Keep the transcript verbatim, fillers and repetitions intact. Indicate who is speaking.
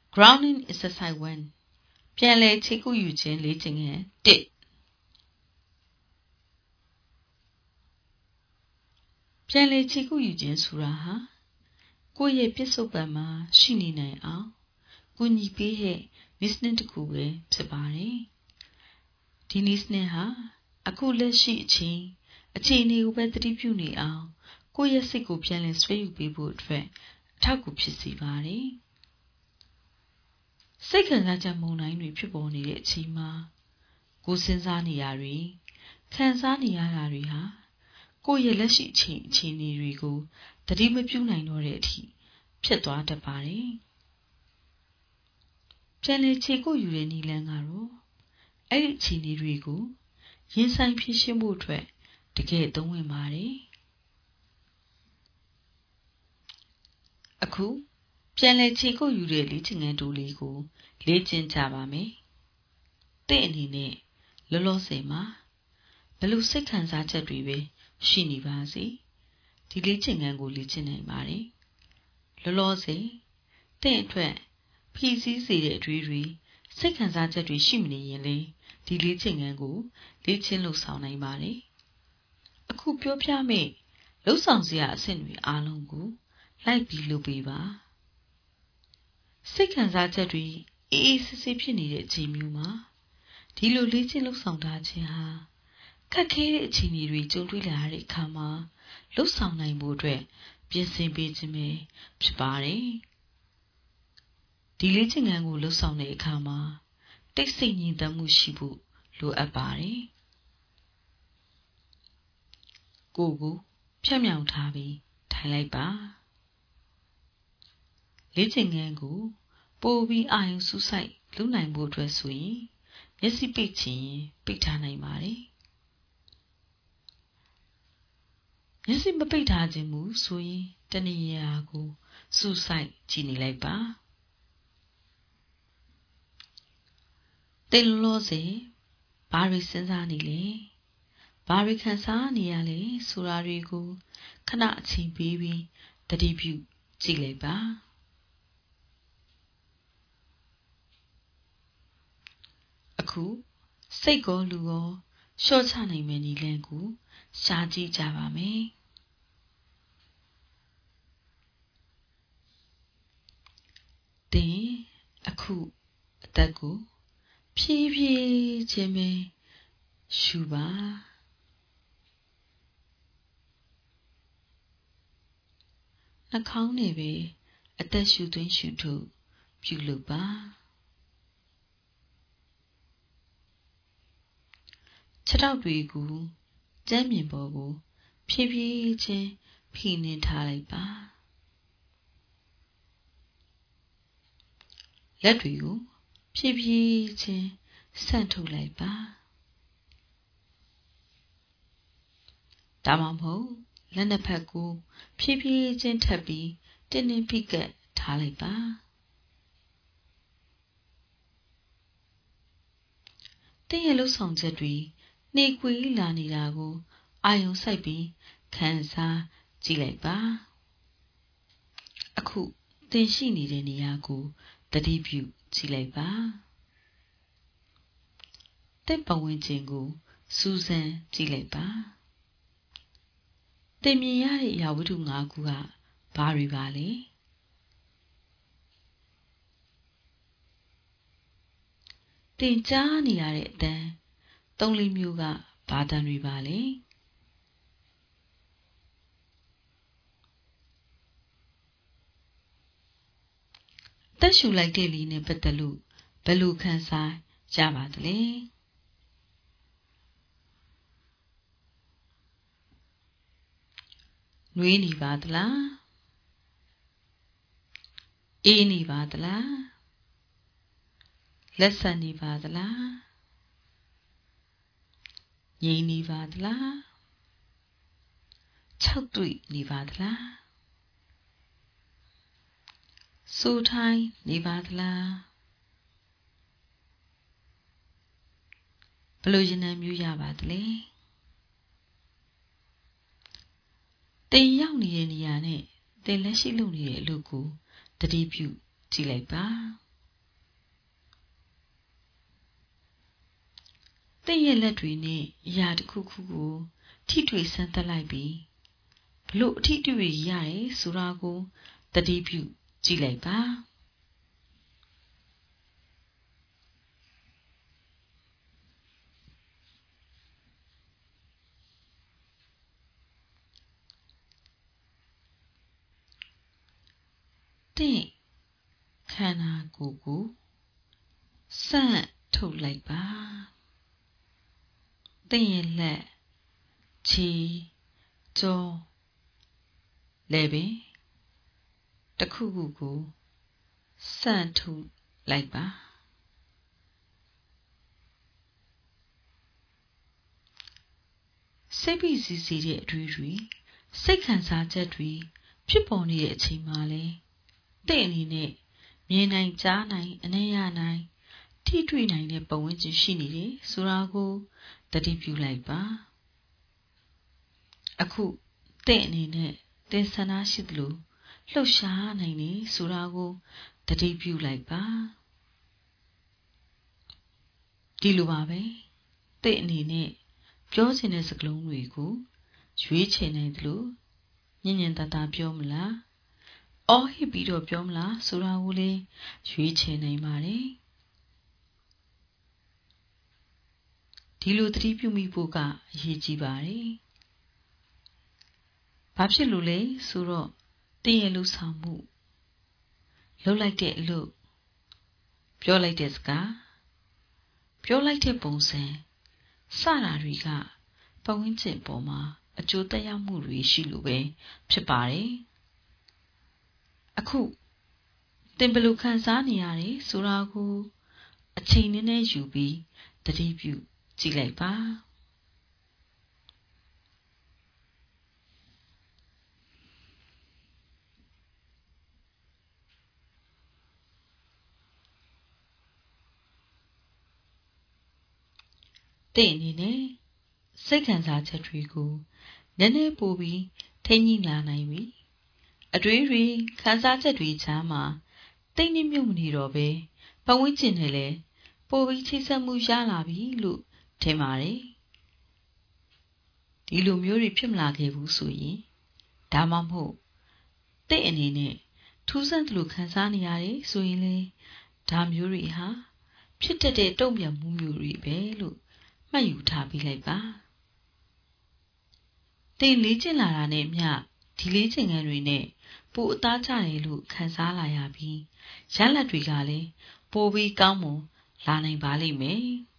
Speaker 1: Grounding exercise one ပြန်လည်ခြေကုပ်ယူခြင်းလေ့ကျင့်ခန်းoneပြန်လည်ခြေကုပ်ယူခြင်းဆိုတာဟာကိုယ့်ရဲ့ပြစ္ဆုတ်ပံမှာရှိနေနိုင်အောင်ကူညီပေးတဲ့နည်းစနစ်တစ်ခုပဲဖြစ်ပါတယ်။ဒီနည်းစနစ်ဟာအခုလက်ရှိအချိန်အခြေအနေကိုပဲသတိပြုနေအောင်ကိုယ့်ရဲ့စိတ်ကိုပြန်လည်ဆွဲယူပေးဖို့အတွက်အထောက်အကူဖြစ်စေပါတယ်။စိတ်ခံစားချက်မုန်တိုင်းတွေဖြစ်ပေါ်နေတဲ့အချိန်မှာကိုယ်စဉ်းစားနေရတွေခံစားနေရတာတွေဟာကိုယ့်ရဲ့လက်ရှိအချိန်အခြေအနေတွေကိုသတိမပြုနိုင်တော့တဲ့အထိဖြစ်သွားတတ်ပါတယ်။ပြန်လည်ခြေကုပ်ယူတဲ့နည်းလမ်းကတော့အဲ့ဒီအခြေအနေတွေကိုရင်ဆိုင်ဖြေရှင်းဖို့အတွက်တကယ်သုံးဝင်ပါတယ်။အခုပြန်လည်ခြေကုပ်ယူတဲ့လေ့ကျင့်ခန်းတိုးလေးကိုလေ့ကျင့်ကြပါမယ်။တဲ့အနေနဲ့လောလောဆယ်မှာဘယ်လိုစိတ်ခံစားချက်တွေပဲရှိနေပါစေဒီလေ့ကျင့်ခန်းကိုလေ့ကျင့်နိုင်ပါတယ်။လောလောဆယ်တဲ့အတွက်ဖြည့်ဆည်းစေတဲ့အတွေ့အတွေစိတ်ခံစားချက်တွေရှိမနေရင်လေဒီလေ့ကျင့်ခန်းကိုလေ့ကျင့်လို့ဆောင်နိုင်ပါတယ်။အခုပြောပြမယ့်လှုပ်ဆောင်စရာအဆင့်တွေအားလုံးကိုလိုက်ပြီးလုပ်ပေးပါ။စိတ်ခံစားချက်တွေအေးအေးဆေးဆေးဖြစ်နေတဲ့အချိန်မျိုးမှာဒီလိုလေ့ကျင့်လှုပ်ဆောင်ထားခြင်းဟာခက်ခဲတဲ့အခြေအနေတွေကြုံတွေ့လာတဲ့အခါမှာလှုပ်ဆောင်နိုင်ဖို့အတွက်ပြင်ဆင်ပေးခြင်းပဲဖြစ်ပါတယ်။ဒီလေ့ကျင့်ခန်းကိုလှုပ်ဆောင်တဲ့အခါမှာတိတ်ဆိတ်ငြိမ်သက်မှုရှိဖို့လိုအပ်ပါတယ်။ကိုယ်ကိုဖြတ်မြောင်ထားပြီးထိုင်လိုက်ပါ။လေ့ကျင့်ခန်းကိုပိုပြီးအာရုံစူးစိုက်လုပ်နိုင်ဖို့အတွက်ဆိုရင်မျက်စိပိတ်ခြင်းပိတ်ထားနိုင်ပါတယ်။မျက်စိမပိတ်ထားခြင်းမူဆိုရင်တဏှာကိုစူးစိုက်ကြည့်နေလိုက်ပါ။တင်လို့စေဘာတွေစဉ်းစားနေလဲဘာတွေခံစားနေရလဲဆိုတာတွေကိုခဏအချိန်ပေးပြီးသတိပြုကြည့်လိုက်ပါအခုစိတ်ကောလူကောလျှော့ချနိုင်မယ့်နည်းလမ်းကိုရှားကြည့်ကြပါမယ်တင်အခုအသက်ကိုဖြည်းဖြည်းချင်းပဲရှူပါနှာခေါင်းနဲ့ပဲအသက်ရှူသွင်းရှူထုတ်ပြုလုပ်ပါခြေထောက်တွေကိုကြမ်းမြင်ပေါ်ကိုဖြည်းဖြည်းချင်းဖိနှင်းထားလိုက်ပါလက်တွေကိုဖြည်းဖြည်းချင်းဆန့်ထုတ်လိုက်ပါဒါမှမဟုတ်လက်နှစ်ဖက်ကိုဖြည်းဖြည်းချင်းထပ်ပြီးတင်းတင်းဖိကပ်ထားလိုက်ပါတင်းရဲ့လှုပ်ဆောင်ချက်တွေနှေးကွေးလာနေတာကိုအာရုံစိုက်ပြီးခံစားကြည့်လိုက်ပါအခုသင်ရှိနေတဲ့နေရာကိုသတိပြုကြည့်လိုက်ပါတဲ့ပတ်ဝန်းကျင်ကိုစူးစမ်းကြည့်လိုက်ပါသင်မြင်ရတဲ့အရာဝတ္ထု၅ခုကဘာတွေပါလဲသင်ကြားနေရတဲ့အတန်းသုံးလေးမျိုးကဘာတန်းတွေပါလဲသက်ရှူလိုက်တဲ့လေးနဲ့ပတ်သက်လို့ဘယ်လိုခံစားရပါသလဲနှွေးနေပါသလားအေးနေပါသလားလက်ဆက်နေပါသလားငြိမ်နေပါသလားခြောက်သွေ့နေပါသလားစိုးထိုင်းနေပါသလားဘယ်လိုရင်နံမျိုးရပါသလဲတင်ရောက်နေတဲ့နေရာနဲ့တင်လက်ရှိလုပ်နေတဲ့အလုပ်ကိုသတိပြုကြည့်လိုက်ပါင့်ရဲ့လက်တွေနဲ့အရာတစ်ခုခုကိုထိတွေ့ဆန်းသက်လိုက်ပြီးဘလို့အထိတွေ့ရရတယ်ဆိုတာကိုသတိပြုကြည့်လိုက်ပါတင့်ခန္ဓာကိုယ်ကိုစန့်ထုတ်လိုက်ပါတင့်ရဲ့လက်ခြေကြောလည်းပင်တစ်ခုခုကိုစန့်ထုတ်လိုက်ပါစိတ်ဖိစီးစေတဲ့အတွေ့အတွေစိတ်ခံစားချက်တွေဖြစ်ပေါ်နေတဲ့အချိန်မှာလဲတင့်အနေနဲ့မြင်နိုင်ကြားနိုင်အနံ့ရနိုင်ထိတွေ့နိုင်တဲ့ပတ်ဝန်းကျင်ရှိနေတယ်ဆိုတာကိုသတိပြုလိုက်ပါအခုတင့်အနေနဲ့သင်ဆန္ဒရှိသလိုလှုပ်ရှားနိုင်တယ်ဆိုတာကိုသတိပြုလိုက်ပါဒီလိုပါပဲတင့်အနေနဲ့ပြောချင်တဲ့စကားလုံးတွေကိုရွေးချယ်နိုင်သလိုညင်ညင်သာသာပြောမလားအော်ဟစ်ပြီးတော့ပြောမလားဆိုတာကိုလည်းရွေးချယ်နိုင်ပါတယ်ဒီလိုသတိပြုမိဖို့ကအရေးကြီးပါတယ်ဘာဖြစ်လို့လဲဆိုတော့တင်းရဲ့လှုပ်ဆောင်မှုလှုပ်လိုက်တဲ့အလုပ်ပြောလိုက်တဲ့စကားပြောလိုက်တဲ့ပုံစံစတာတွေကပတ်ဝန်းကျင်ပေါ်မှာအကျိုးသက်ရောက်မှုတွေရှိလို့ပဲဖြစ်ပါတယ်အခုသင်ဘယ်လိုခံစားနေရတယ်ဆိုတာကိုအချိန်နည်းနည်းယူပြီးသတိပြုကြည့်လိုက်ပါတင့်အနေနဲ့စိတ်ခံစားချက်တွေကိုနည်းနည်းပိုပြီးထိန်းညှိလာနိုင်ပြီအတွေးတွေခံစားချက်တွေကြားမှာတိတ်နှိမ့်မြုပ်မနေတော့ပဲပတ်ဝန်းကျင်နဲ့လည်းပိုပြီးချိတ်ဆက်မှုရလာပြီလို့ထင်ပါတယ်ဒီလိုမျိုးတွေဖြစ်မလာခဲ့ဘူးဆိုရင်ဒါမှမဟုတ်တင့်အနေနဲ့ထူးဆန်းသလိုခံစားနေရတယ်ဆိုရင်လေဒါမျိုးတွေဟာဖြစ်တတ်တဲ့တုံ့ပြန်မှုမျိုးတွေပဲလို့မှတ်ယူထားပြီးလိုက်ပါတင်လေးကျင်လာတာနဲ့မျှဒီလေးကျင်ငန်းတွေနဲ့ပိုအသားကျတယ်လို့ခံစားလာရပြီးရလဒ်တွေကလည်းပိုပြီးကောင်းမွန်လာနိုင်ပါလိမ့်မယ်